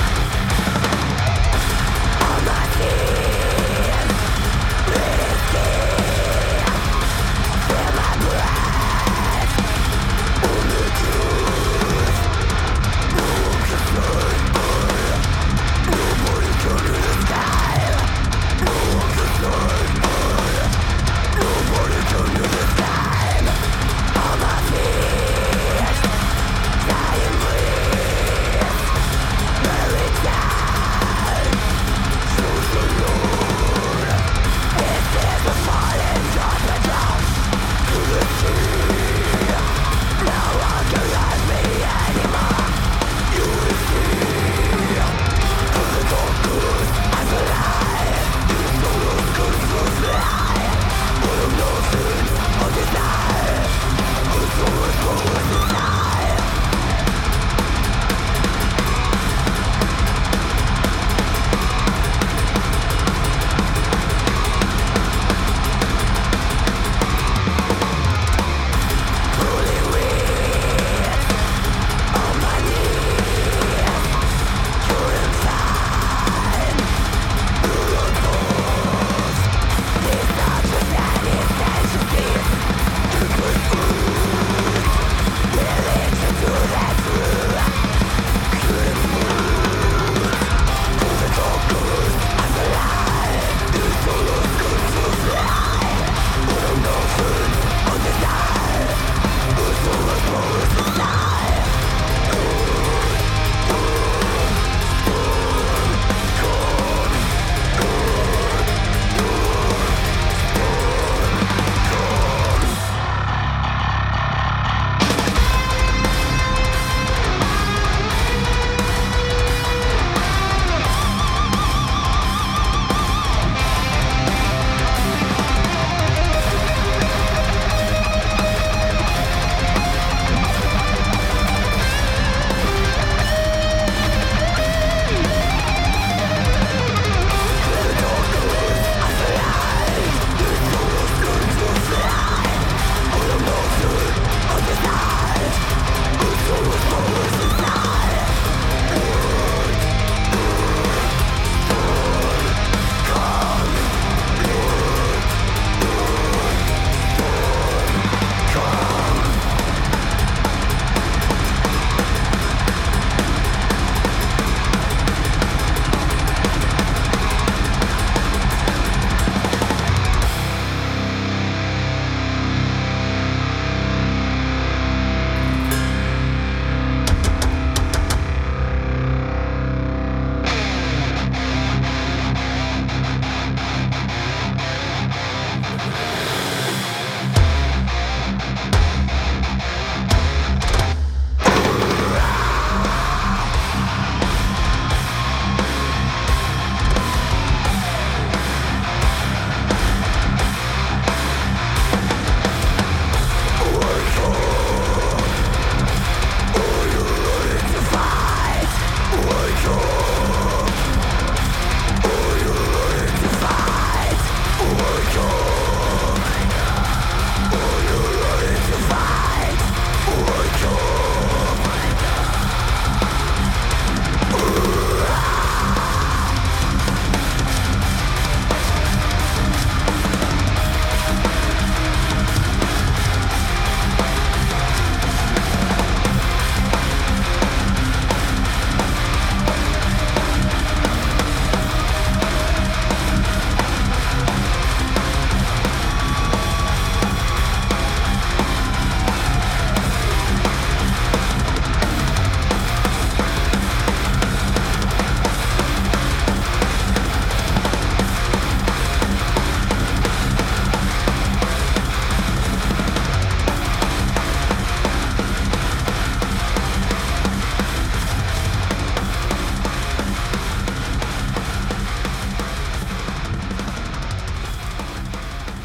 Let's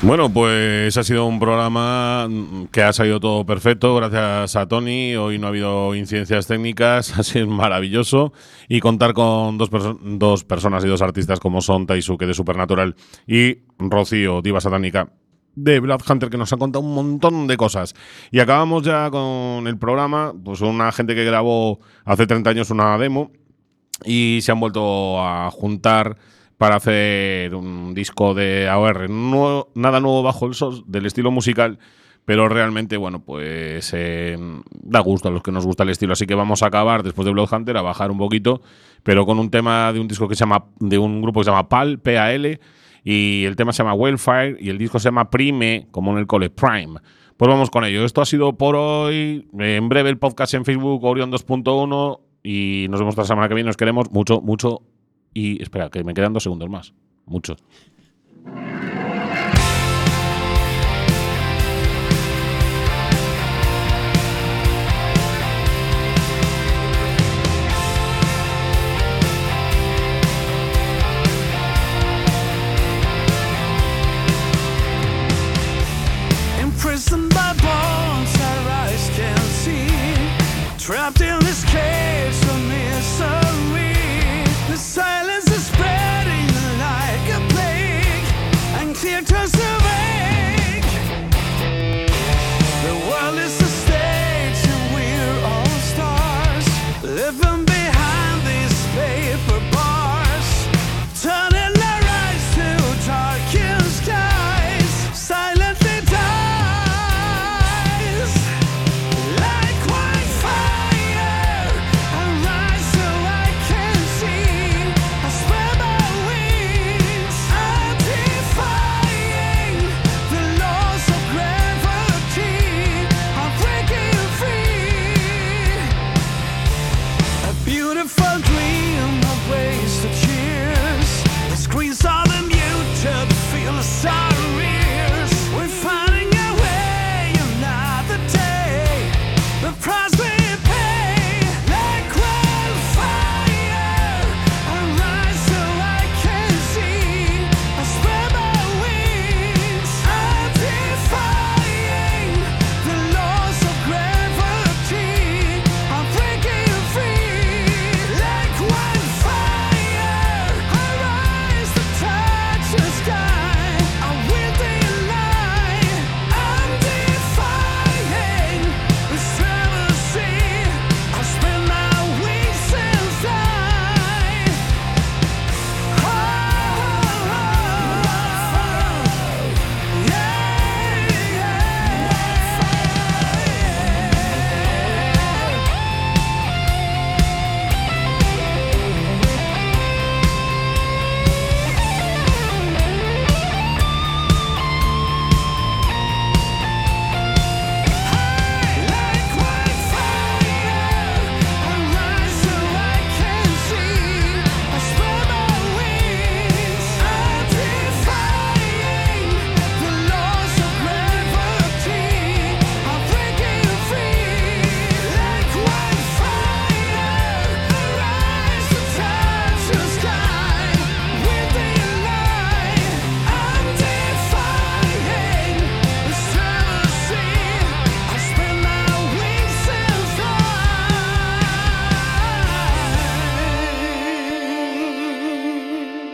Bueno, pues ha sido un programa que ha salido todo perfecto, gracias a Tony. Hoy no ha habido incidencias técnicas, ha sido maravilloso. Y contar con dos, perso- dos personas y dos artistas como son Taisuke de Supernatural y Rocío, diva satánica de Bloodhunter, que nos han contado un montón de cosas. Y acabamos ya con el programa, pues una gente que grabó hace treinta años una demo y se han vuelto a juntar para hacer un disco de A O R. No, nada nuevo bajo el sol del estilo musical, pero realmente, bueno, pues eh, da gusto a los que nos gusta el estilo. Así que vamos a acabar, después de Bloodhunter, a bajar un poquito, pero con un tema de un disco que se llama, de un grupo que se llama P A L, P A L, y el tema se llama Wildfire, y el disco se llama Prime, como en el cole, Prime. Pues vamos con ello. Esto ha sido por hoy. En breve el podcast en Facebook, Orión dos punto uno, y nos vemos la semana que viene. Nos queremos mucho, mucho. Y espera, que me quedan dos segundos más. Mucho.